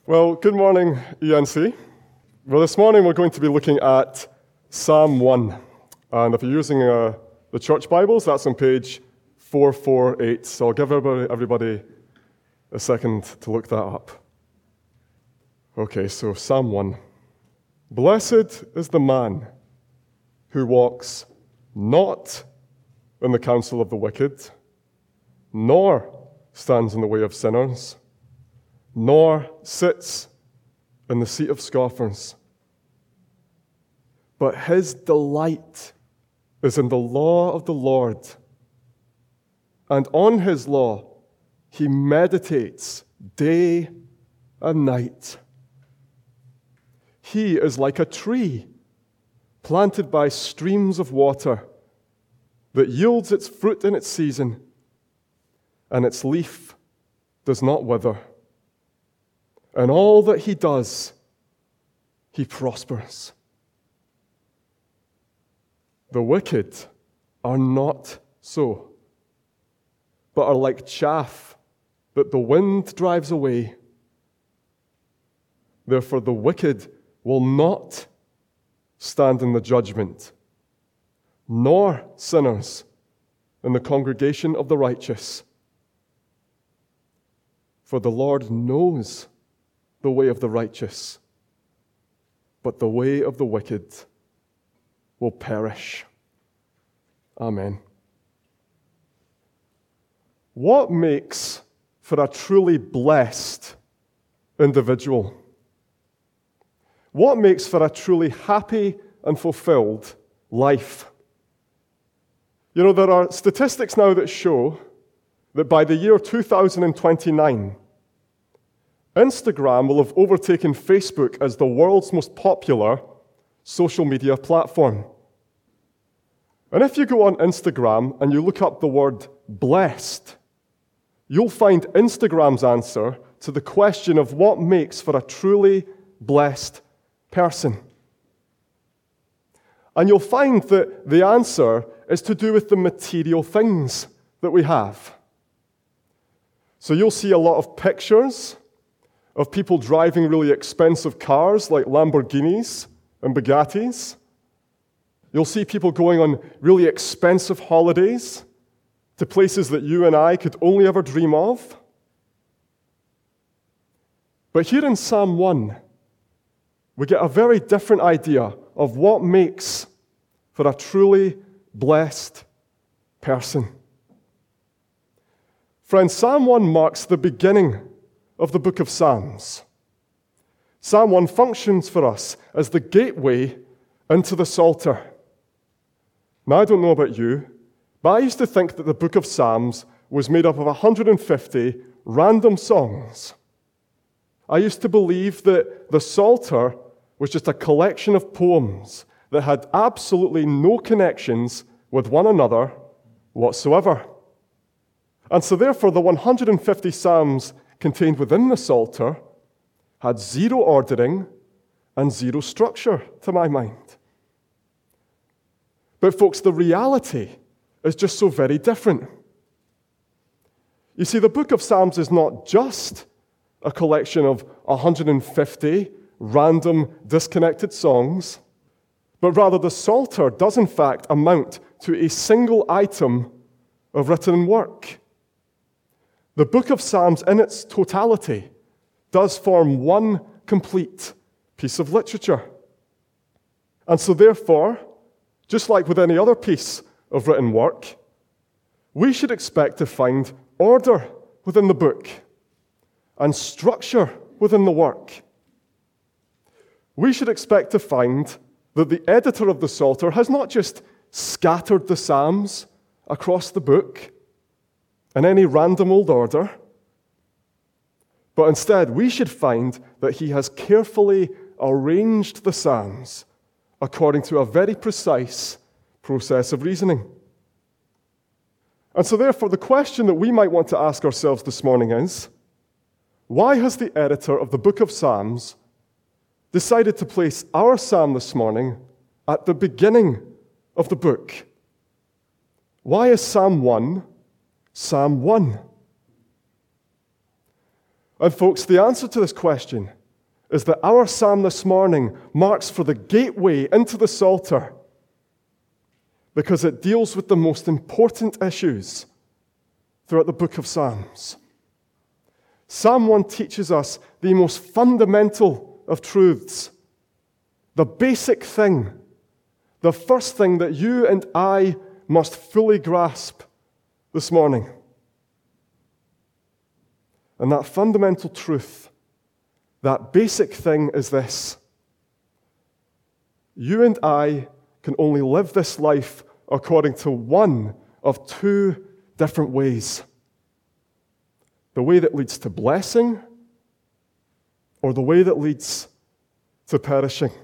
Well, good morning, ENC. Well, this morning we're going to be looking at Psalm 1. And if you're using the church Bibles, that's on page 448. So I'll give everybody a second to look that up. Okay, so Psalm 1. Blessed is the man who walks not in the counsel of the wicked, nor stands in the way of sinners, nor sits in the seat of scoffers. But his delight is in the law of the Lord, and on his law he meditates day and night. He is like a tree planted by streams of water that yields its fruit in its season, and its leaf does not wither. And all that he does, he prospers. The wicked are not so, but are like chaff that the wind drives away. Therefore, the wicked will not stand in the judgment, nor sinners in the congregation of the righteous. For the Lord knows the way of the righteous, but the way of the wicked will perish. Amen. What makes for a truly blessed individual? What makes for a truly happy and fulfilled life? You know, there are statistics now that show that by the year 2029, Instagram will have overtaken Facebook as the world's most popular social media platform. And if you go on Instagram and you look up the word blessed, you'll find Instagram's answer to the question of what makes for a truly blessed person. And you'll find that the answer is to do with the material things that we have. So you'll see a lot of pictures of people driving really expensive cars like Lamborghinis and Bugattis. You'll see people going on really expensive holidays to places that you and I could only ever dream of. But here in Psalm 1, we get a very different idea of what makes for a truly blessed person. Friends, Psalm 1 marks the beginning of the book of Psalms. Psalm 1 functions for us as the gateway into the Psalter. Now, I don't know about you, but I used to think that the book of Psalms was made up of 150 random songs. I used to believe that the Psalter was just a collection of poems that had absolutely no connections with one another whatsoever. And so therefore, the 150 Psalms contained within the Psalter had zero ordering and zero structure to my mind. But folks, the reality is just so very different. You see, the book of Psalms is not just a collection of 150 random, disconnected songs, but rather the Psalter does in fact amount to a single item of written work. The book of Psalms in its totality does form one complete piece of literature. And so therefore, just like with any other piece of written work, we should expect to find order within the book and structure within the work. We should expect to find that the editor of the Psalter has not just scattered the Psalms across the book in any random old order, but instead we should find that he has carefully arranged the Psalms according to a very precise process of reasoning. And so therefore, the question that we might want to ask ourselves this morning is, why has the editor of the book of Psalms decided to place our psalm this morning at the beginning of the book? Why is Psalm 1 Psalm 1? And folks, the answer to this question is that our psalm this morning marks for the gateway into the Psalter because it deals with the most important issues throughout the book of Psalms. Psalm 1 teaches us the most fundamental of truths, the basic thing, the first thing that you and I must fully grasp this morning. And that fundamental truth, that basic thing is this: you and I can only live this life according to one of two different ways. The way that leads to blessing, or the way that leads to perishing.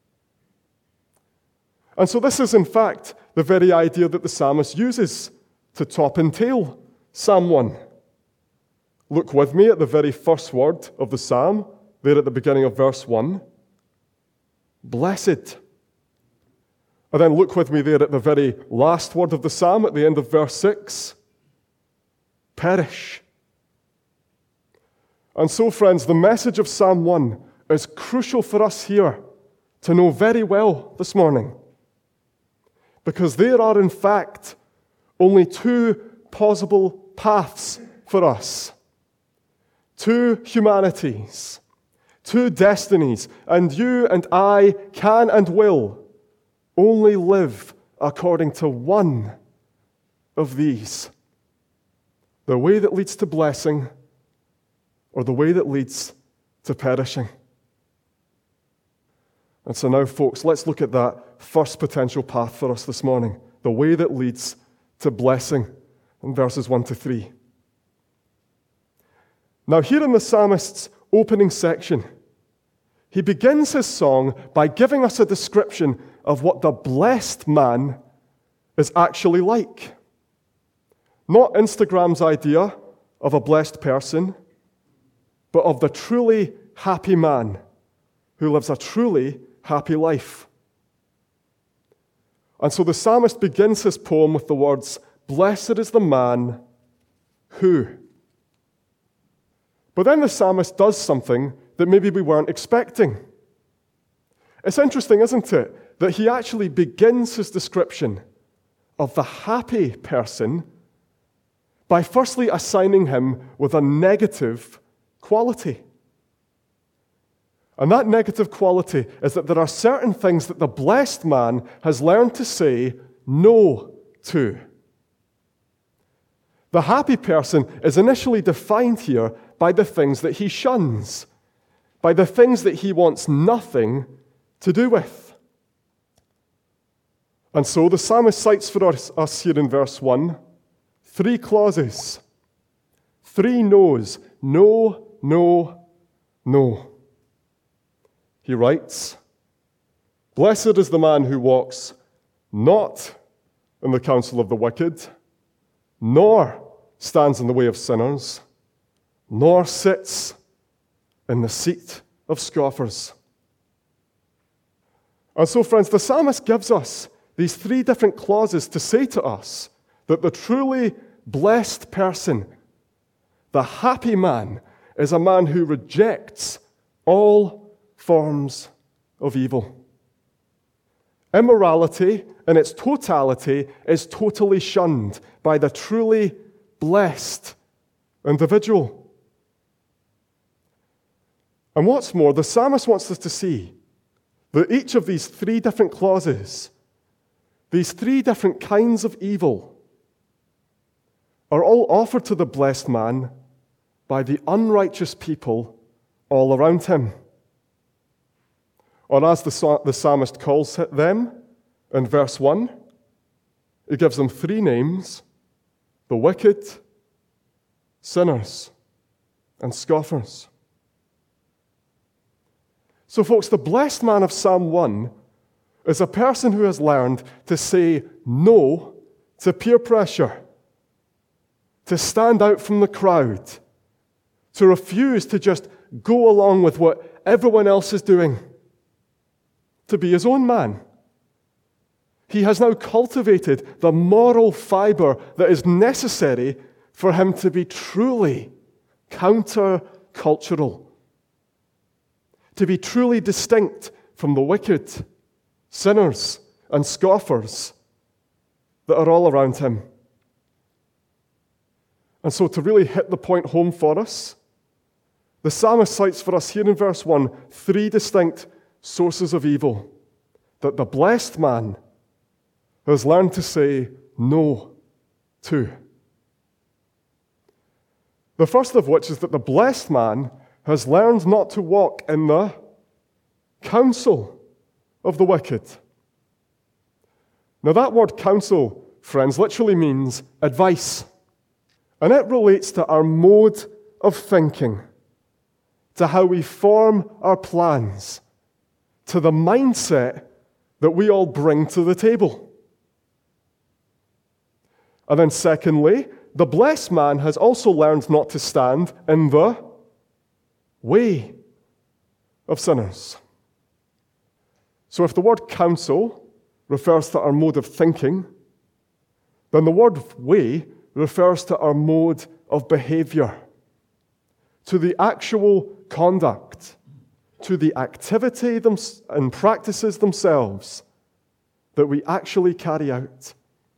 And so this is, in fact, the very idea that the psalmist uses to top and tail Psalm 1. Look with me at the very first word of the psalm, there at the beginning of verse 1. Blessed. And then look with me there at the very last word of the psalm at the end of verse 6. Perish. And so, friends, the message of Psalm 1 is crucial for us here to know very well this morning. Because there are, in fact, only two possible paths for us. Two humanities, two destinies, and you and I can and will only live according to one of these. The way that leads to blessing, or the way that leads to perishing. And so now, folks, let's look at that first potential path for us this morning, the way that leads to blessing, in verses 1 to 3. Now, here in the psalmist's opening section, he begins his song by giving us a description of what the blessed man is actually like. Not Instagram's idea of a blessed person, but of the truly happy man who lives a truly happy life. And so the psalmist begins his poem with the words, "Blessed is the man who." But then the psalmist does something that maybe we weren't expecting. It's interesting, isn't it, that he actually begins his description of the happy person by firstly assigning him with a negative quality. And that negative quality is that there are certain things that the blessed man has learned to say no to. The happy person is initially defined here by the things that he shuns, by the things that he wants nothing to do with. And so the psalmist cites for us here in verse 1 three clauses, three no's: no, no, no. He writes, "Blessed is the man who walks not in the counsel of the wicked, nor stands in the way of sinners, nor sits in the seat of scoffers." And so, friends, the psalmist gives us these three different clauses to say to us that the truly blessed person, the happy man, is a man who rejects all forms of evil. Immorality in its totality is totally shunned by the truly blessed individual. And what's more, the psalmist wants us to see that each of these three different clauses, these three different kinds of evil, are all offered to the blessed man by the unrighteous people all around him. Or as the psalmist calls them in verse 1, he gives them three names: the wicked, sinners, and scoffers. So, folks, the blessed man of Psalm 1 is a person who has learned to say no to peer pressure, to stand out from the crowd, to refuse to just go along with what everyone else is doing, to be his own man. He has now cultivated the moral fiber that is necessary for him to be truly counter cultural. To be truly distinct from the wicked, sinners, and scoffers that are all around him. And so to really hit the point home for us, the psalmist cites for us here in verse 1 3 distinct sources of evil that the blessed man has learned to say no to. The first of which is that the blessed man has learned not to walk in the counsel of the wicked. Now that word counsel, friends, literally means advice. And it relates to our mode of thinking, to how we form our plans, to the mindset that we all bring to the table. And then secondly, the blessed man has also learned not to stand in the way of sinners. So if the word counsel refers to our mode of thinking, then the word way refers to our mode of behavior, to the actual conduct, to the activity and practices themselves that we actually carry out.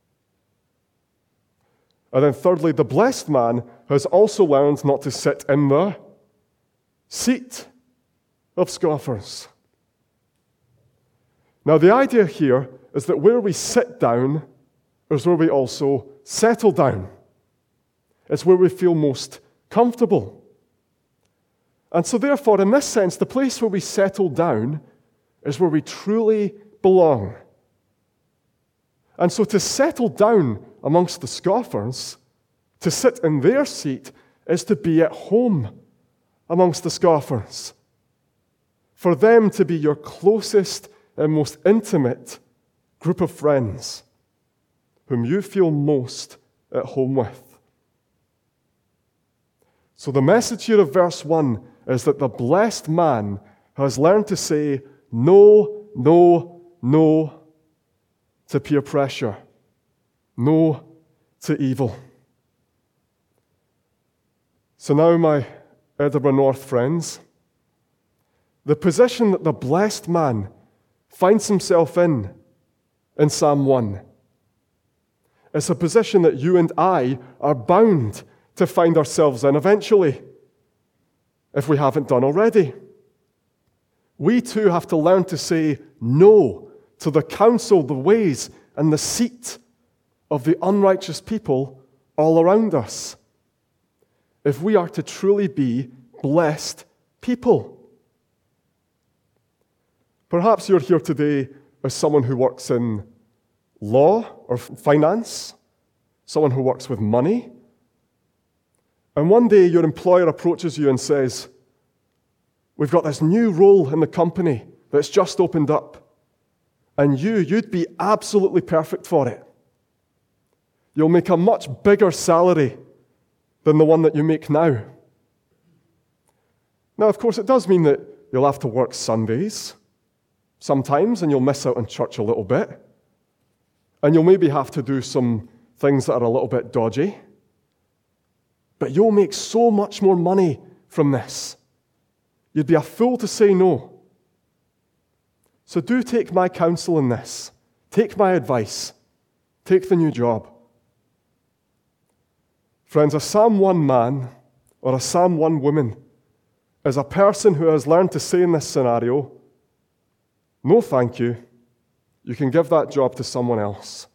And then thirdly, the blessed man has also learned not to sit in the seat of scoffers. Now, the idea here is that where we sit down is where we also settle down. It's where we feel most comfortable. And so therefore, in this sense, the place where we settle down is where we truly belong. And so to settle down amongst the scoffers, to sit in their seat, is to be at home amongst the scoffers. For them to be your closest and most intimate group of friends whom you feel most at home with. So the message here of verse 1 is that the blessed man has learned to say no, no, no to peer pressure, no to evil. So now, my Edinburgh North friends, the position that the blessed man finds himself in Psalm 1, is a position that you and I are bound to find ourselves in eventually, if we haven't done already. We too have to learn to say no to the counsel, the ways, and the seat of the unrighteous people all around us, if we are to truly be blessed people. Perhaps you're here today as someone who works in law or finance, someone who works with money, and one day your employer approaches you and says, "We've got this new role in the company that's just opened up, and you'd be absolutely perfect for it. You'll make a much bigger salary than the one that you make now." Now, of course, it does mean that you'll have to work Sundays sometimes, and you'll miss out on church a little bit, and you'll maybe have to do some things that are a little bit dodgy, but you'll make so much more money from this. You'd be a fool to say no. So do take my counsel in this. Take my advice. Take the new job. Friends, a Psalm 1 man or a Psalm 1 woman is a person who has learned to say in this scenario, "No, thank you. You can give that job to someone else."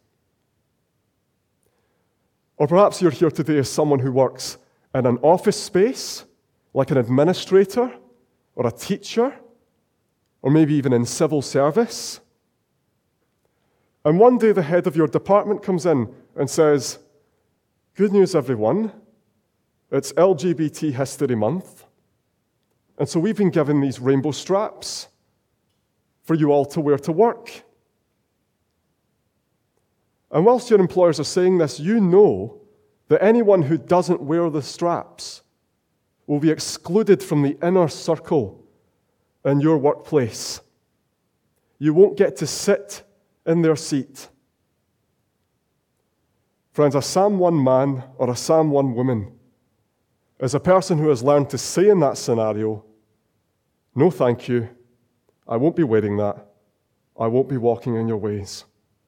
Or perhaps you're here today as someone who works in an office space, like an administrator or a teacher, or maybe even in civil service. And one day the head of your department comes in and says, "Good news, everyone. It's LGBT History Month. And so we've been given these rainbow straps for you all to wear to work." And whilst your employers are saying this, you know that anyone who doesn't wear the straps will be excluded from the inner circle in your workplace. You won't get to sit in their seat. Friends, a Psalm 1 man or a Psalm 1 woman is a person who has learned to say in that scenario, "No, thank you. I won't be wearing that. I won't be walking in your ways."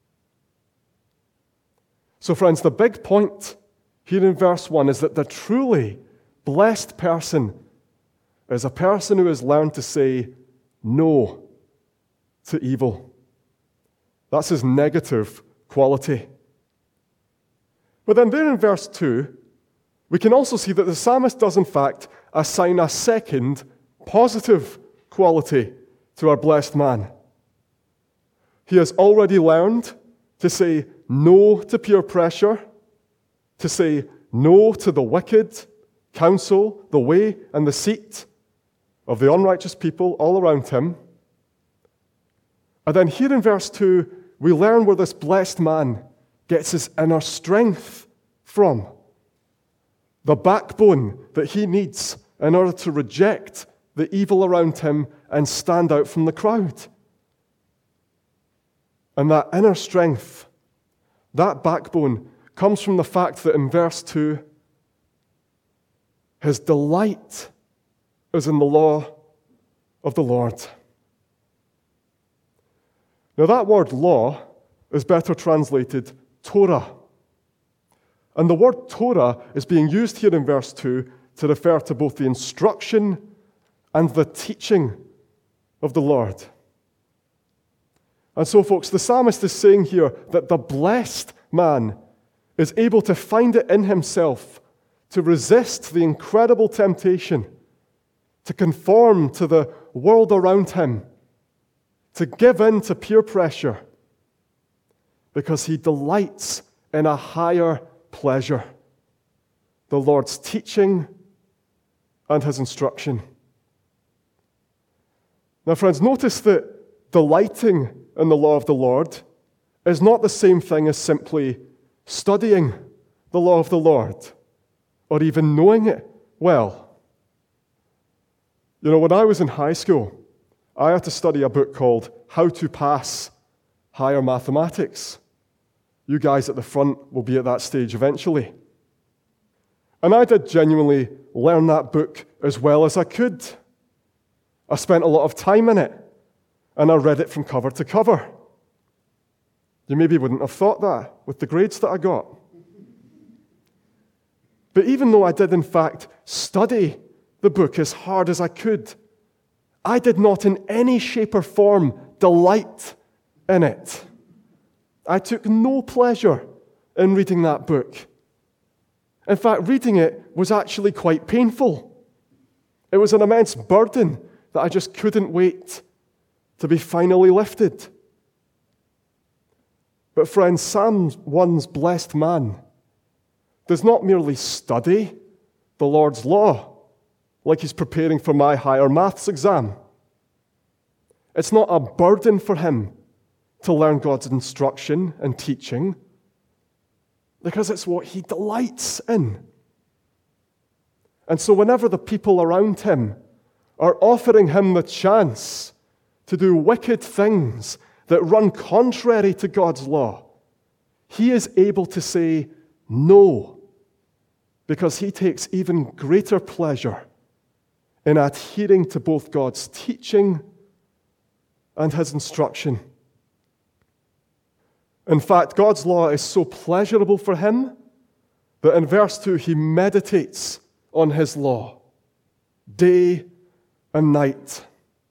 So friends, the big point here in verse 1 is that the truly blessed person is a person who has learned to say no to evil. That's his negative quality. But then there in verse 2, we can also see that the psalmist does in fact assign a second positive quality to our blessed man. He has already learned to say no to peer pressure, to say no to the wicked counsel, the way and the seat of the unrighteous people all around him. And then here in verse 2, we learn where this blessed man gets his inner strength from. The backbone that he needs in order to reject the evil around him and stand out from the crowd. And that inner strength, that backbone, comes from the fact that in verse 2, his delight is in the law of the Lord. Now that word law is better translated Torah. And the word Torah is being used here in verse 2 to refer to both the instruction and the teaching of the Lord. And so, folks, the psalmist is saying here that the blessed man is able to find it in himself to resist the incredible temptation to conform to the world around him, to give in to peer pressure, because he delights in a higher pleasure, the Lord's teaching and his instruction. Now, friends, notice that delighting in the law of the Lord is not the same thing as simply studying the law of the Lord or even knowing it well. You know, when I was in high school, I had to study a book called How to Pass Higher Mathematics. You guys at the front will be at that stage eventually. And I did genuinely learn that book as well as I could. I spent a lot of time in it, and I read it from cover to cover. You maybe wouldn't have thought that with the grades that I got. But even though I did in fact study the book as hard as I could, I did not in any shape or form delight in it. I took no pleasure in reading that book. In fact, reading it was actually quite painful. It was an immense burden that I just couldn't wait to be finally lifted. But friends, Psalm 1's blessed man does not merely study the Lord's law like he's preparing for my higher maths exam. It's not a burden for him to learn God's instruction and teaching, because it's what he delights in. And so whenever the people around him are offering him the chance to do wicked things that run contrary to God's law, he is able to say no, because he takes even greater pleasure in adhering to both God's teaching and his instruction. In fact, God's law is so pleasurable for him that in verse 2 he meditates on his law day and night.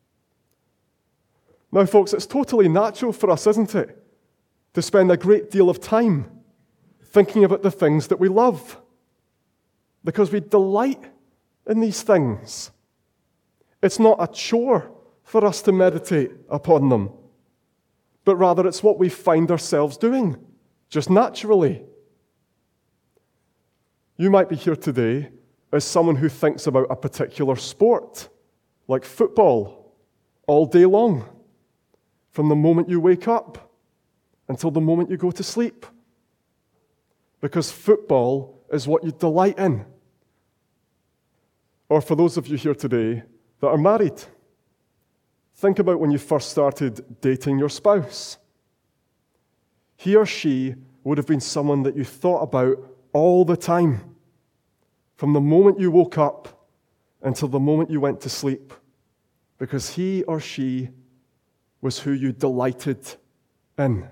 Now, folks, it's totally natural for us, isn't it, to spend a great deal of time thinking about the things that we love, because we delight in these things. It's not a chore for us to meditate upon them, but rather it's what we find ourselves doing, just naturally. You might be here today as someone who thinks about a particular sport, like football, all day long, from the moment you wake up until the moment you go to sleep, because football is what you delight in. Or for those of you here today that are married, think about when you first started dating your spouse. He or she would have been someone that you thought about all the time, from the moment you woke up until the moment you went to sleep, because he or she was who you delighted in.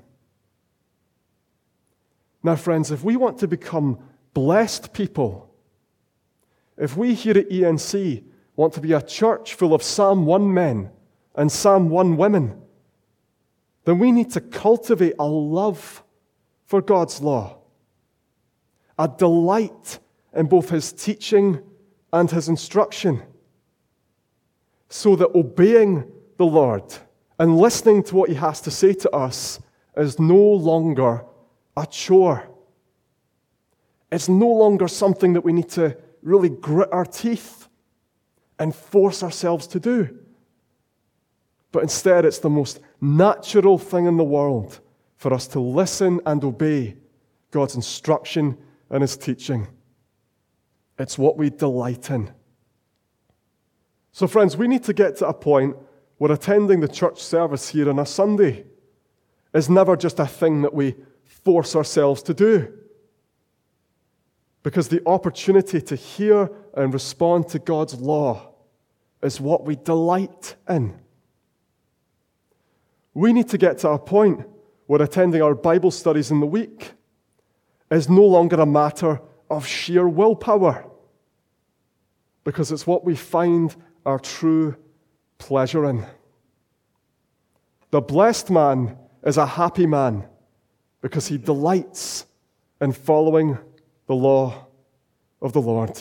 Now, friends, if we want to become blessed people, if we here at ENC want to be a church full of Psalm 1 men and Psalm 1 women, then we need to cultivate a love for God's law, a delight in both his teaching and his instruction, so that obeying the Lord and listening to what he has to say to us is no longer a chore. It's no longer something that we need to really grit our teeth and force ourselves to do. But instead, it's the most natural thing in the world for us to listen and obey God's instruction and his teaching. It's what we delight in. So, friends, we need to get to a point where attending the church service here on a Sunday is never just a thing that we force ourselves to do. Because the opportunity to hear and respond to God's law is what we delight in. We need to get to a point where attending our Bible studies in the week is no longer a matter of sheer willpower, because it's what we find our true pleasure in. The blessed man is a happy man because he delights in following the law of the Lord.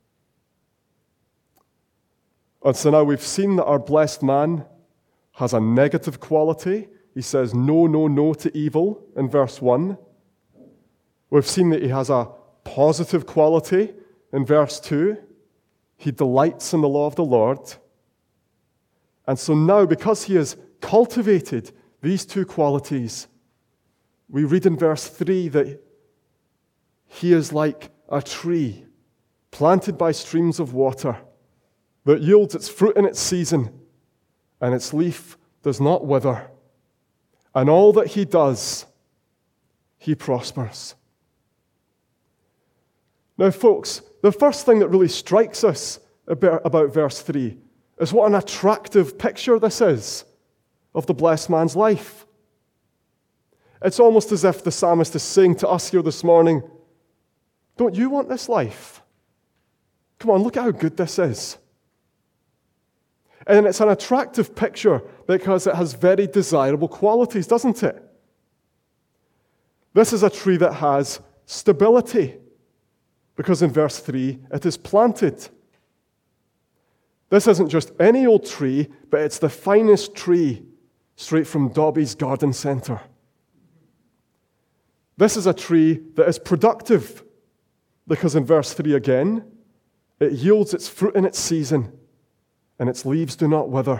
And so now we've seen that our blessed man has a negative quality. He says no, no, no to evil in verse 1. We've seen that he has a positive quality in verse 2. He delights in the law of the Lord. And so now, because he has cultivated these two qualities, we read in verse 3 that he is like a tree planted by streams of water that yields its fruit in its season, and its leaf does not wither. And all that he does, he prospers. Now, folks, the first thing that really strikes us about verse 3 is what an attractive picture this is of the blessed man's life. It's almost as if the psalmist is saying to us here this morning, don't you want this life? Come on, look at how good this is. And it's an attractive picture because it has very desirable qualities, doesn't it? This is a tree that has stability, because in verse 3, it is planted. This isn't just any old tree, but it's the finest tree straight from Dobby's garden centre. This is a tree that is productive, because in verse 3 again, it yields its fruit in its season, and its leaves do not wither.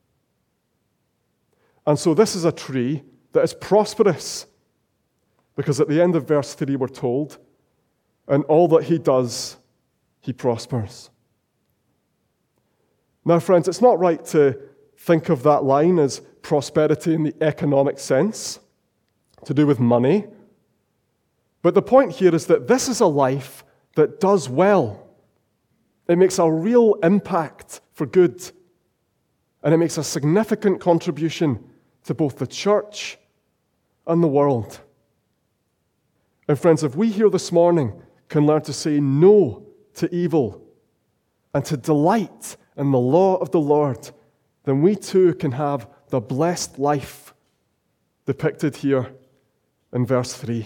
And so this is a tree that is prosperous, because at the end of verse 3 we're told, and all that he does, he prospers. Now, friends, it's not right to think of that line as prosperity in the economic sense, to do with money. But the point here is that this is a life that does well. It makes a real impact for good. And it makes a significant contribution to both the church and the world. And friends, if we here this morning can learn to say no to evil and to delight in the law of the Lord, then we too can have the blessed life depicted here in verse 3.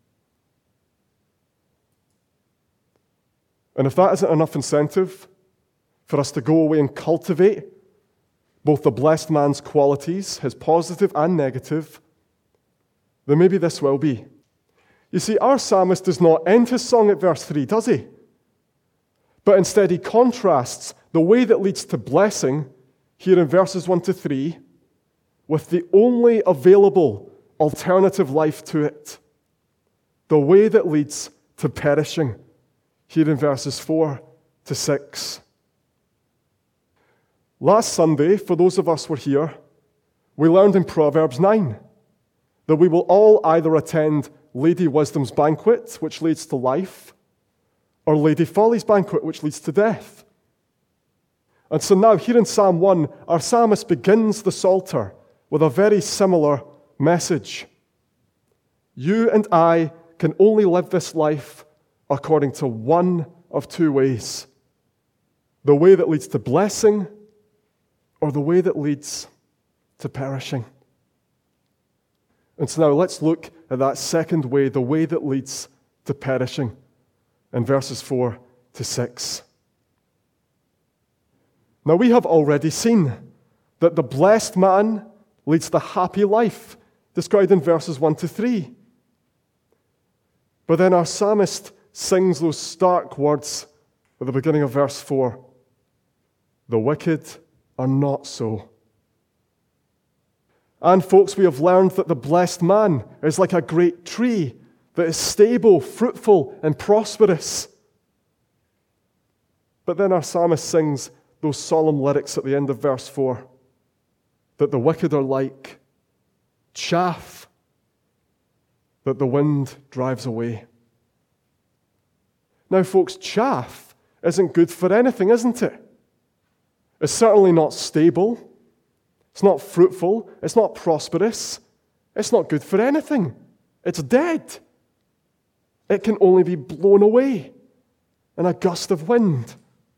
And if that isn't enough incentive for us to go away and cultivate both the blessed man's qualities, his positive and negative, then maybe this will be. You see, our psalmist does not end his song at verse 3, does he? But instead he contrasts the way that leads to blessing here in verses 1 to 3 with the only available alternative life to it, the way that leads to perishing here in verses 4 to 6. Last Sunday, for those of us who were here, we learned in Proverbs 9 that we will all either attend Lady Wisdom's banquet, which leads to life, or Lady Folly's banquet, which leads to death. And so now, here in Psalm 1, our psalmist begins the Psalter with a very similar message. You and I can only live this life according to one of two ways: the way that leads to blessing, or the way that leads to perishing. And so now let's look at that second way, the way that leads to perishing, in verses 4 to 6. Now we have already seen that the blessed man leads the happy life, described in verses 1 to 3. But then our psalmist sings those stark words at the beginning of verse 4. The wicked are not so. And folks, we have learned that the blessed man is like a great tree that is stable, fruitful, and prosperous. But then our psalmist sings those solemn lyrics at the end of verse 4, that the wicked are like chaff that the wind drives away. Now, folks, chaff isn't good for anything, isn't it? It's certainly not stable. It's not fruitful. It's not prosperous. It's not good for anything. It's dead. It can only be blown away in a gust of wind.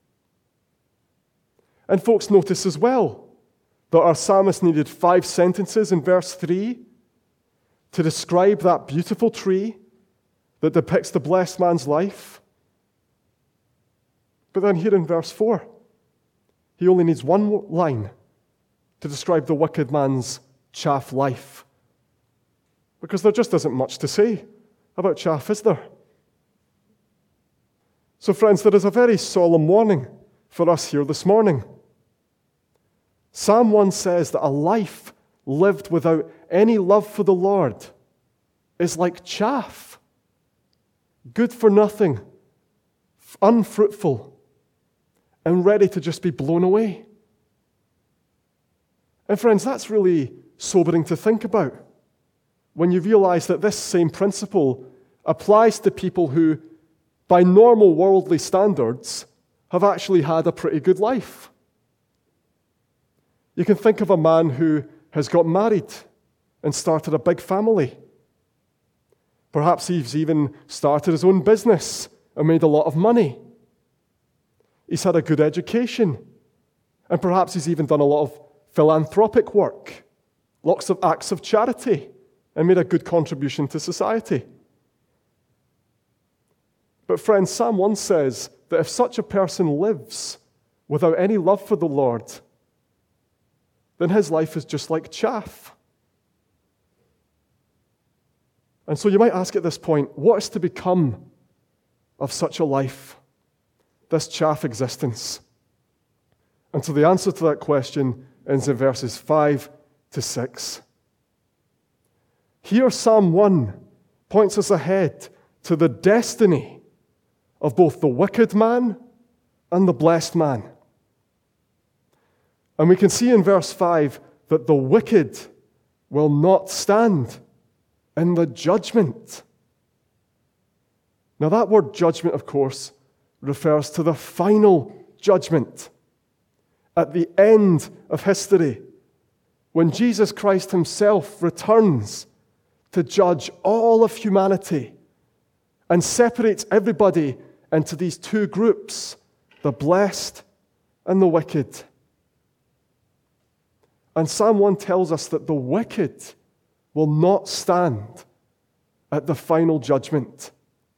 And folks, notice as well that our psalmist needed 5 sentences in verse 3 to describe that beautiful tree that depicts the blessed man's life. But then here in verse 4, he only needs 1 line to describe the wicked man's chaff life. Because there just isn't much to say about chaff, is there? So friends, there is a very solemn warning for us here this morning. Psalm 1 says that a life lived without any love for the Lord is like chaff, good for nothing, unfruitful, and ready to just be blown away. And friends, that's really sobering to think about when you realize that this same principle applies to people who, by normal worldly standards, have actually had a pretty good life. You can think of a man who has got married and started a big family. Perhaps he's even started his own business and made a lot of money. He's had a good education, and perhaps he's even done a lot of philanthropic work, lots of acts of charity, and made a good contribution to society. But friends, Psalm 1 says that if such a person lives without any love for the Lord, then his life is just like chaff. And so you might ask at this point, what is to become of such a life, this chaff existence? And so the answer to that question is in verses 5 to 6. Here, Psalm 1 points us ahead to the destiny of both the wicked man and the blessed man. And we can see in verse 5 that the wicked will not stand in the judgment. Now, that word judgment, of course, refers to the final judgment at the end of history, when Jesus Christ himself returns to judge all of humanity and separates everybody into these 2 groups, the blessed and the wicked. And Psalm 1 tells us that the wicked will not stand at the final judgment.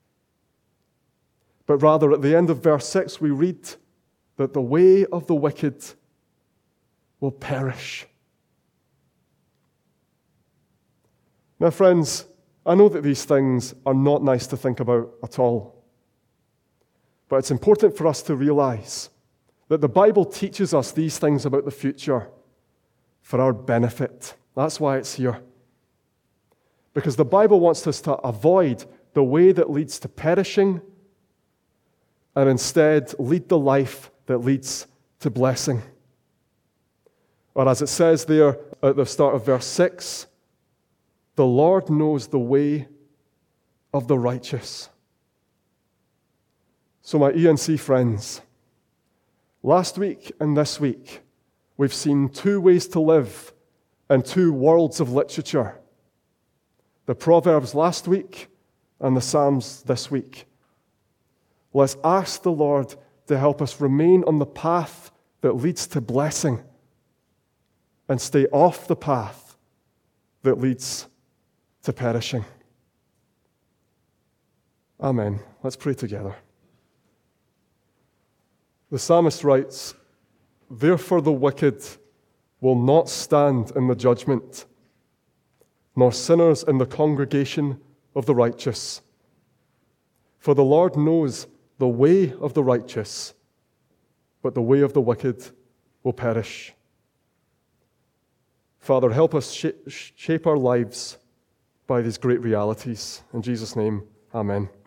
But rather, at the end of verse 6, we read that the way of the wicked will perish. Now, friends, I know that these things are not nice to think about at all. But it's important for us to realize that the Bible teaches us these things about the future for our benefit. That's why it's here. Because the Bible wants us to avoid the way that leads to perishing and instead lead the life that leads to blessing. Or as it says there at the start of verse 6, the Lord knows the way of the righteous. So my E&C friends, last week and this week, we've seen two ways to live and two worlds of literature. The Proverbs last week and the Psalms this week. Let's ask the Lord to help us remain on the path that leads to blessing and stay off the path that leads to perishing. Amen. Let's pray together. The psalmist writes, "Therefore the wicked will not stand in the judgment, nor sinners in the congregation of the righteous. For the Lord knows the way of the righteous, but the way of the wicked will perish." Father, help us shape our lives by these great realities. In Jesus' name, amen.